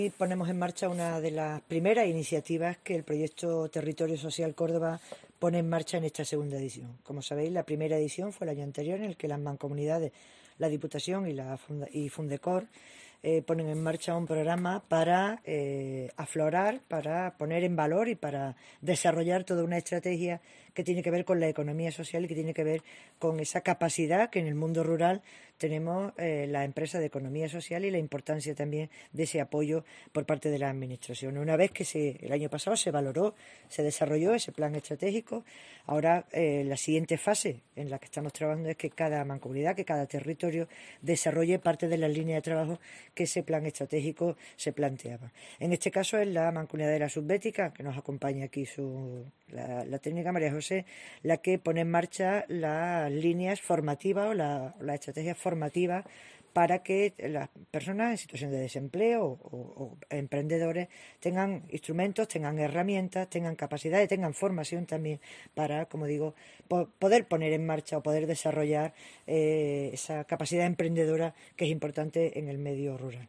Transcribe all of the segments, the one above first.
Y ponemos en marcha una de las primeras iniciativas que el proyecto Territorio Social Córdoba pone en marcha en esta segunda edición. Como sabéis, la primera edición fue el año anterior, en el que las mancomunidades, la Diputación y Fundecor ponen en marcha un programa para aflorar, para poner en valor y para desarrollar toda una estrategia que tiene que ver con la economía social y que tiene que ver con esa capacidad que en el mundo rural tenemos las empresas de economía social y la importancia también de ese apoyo por parte de la Administración. Una vez que el año pasado se valoró, se desarrolló ese plan estratégico, ahora la siguiente fase en la que estamos trabajando es que cada mancomunidad, que cada territorio desarrolle parte de las líneas de trabajo que ese plan estratégico se planteaba. En este caso es la Mancomunidad de la Subbética, que nos acompaña aquí la técnica María José, la que pone en marcha las líneas formativas o las estrategias formativas para que las personas en situación de desempleo o emprendedores tengan instrumentos, tengan herramientas, tengan capacidades, tengan formación también para, como digo, poder poner en marcha o poder desarrollar esa capacidad emprendedora que es importante en el medio rural.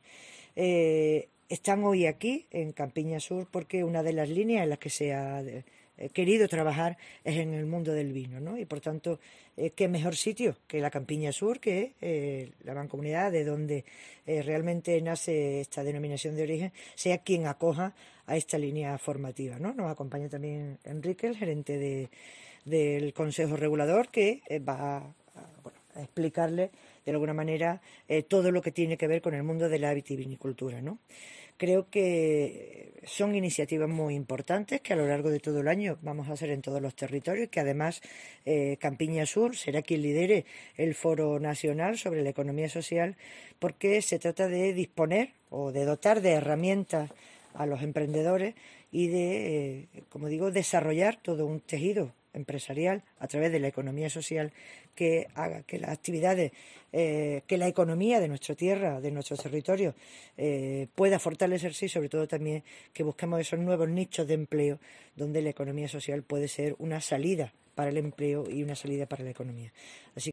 Están hoy aquí en Campiña Sur porque una de las líneas en las que se ha querido trabajar es en el mundo del vino, ¿no? Y por tanto, qué mejor sitio que la Campiña Sur, que la mancomunidad de donde realmente nace esta denominación de origen, sea quien acoja a esta línea formativa, ¿no? Nos acompaña también Enrique, el gerente del Consejo Regulador, que va a explicarle de alguna manera todo lo que tiene que ver con el mundo de la vitivinicultura, ¿no? Creo que son iniciativas muy importantes que a lo largo de todo el año vamos a hacer en todos los territorios, que además Campiña Sur será quien lidere el Foro Nacional sobre la Economía Social, porque se trata de disponer o de dotar de herramientas a los emprendedores y de, como digo, desarrollar todo un tejido empresarial a través de la economía social que haga que las actividades, que la economía de nuestra tierra, de nuestros territorios, pueda fortalecerse y sobre todo también que busquemos esos nuevos nichos de empleo donde la economía social puede ser una salida para el empleo y una salida para la economía. Así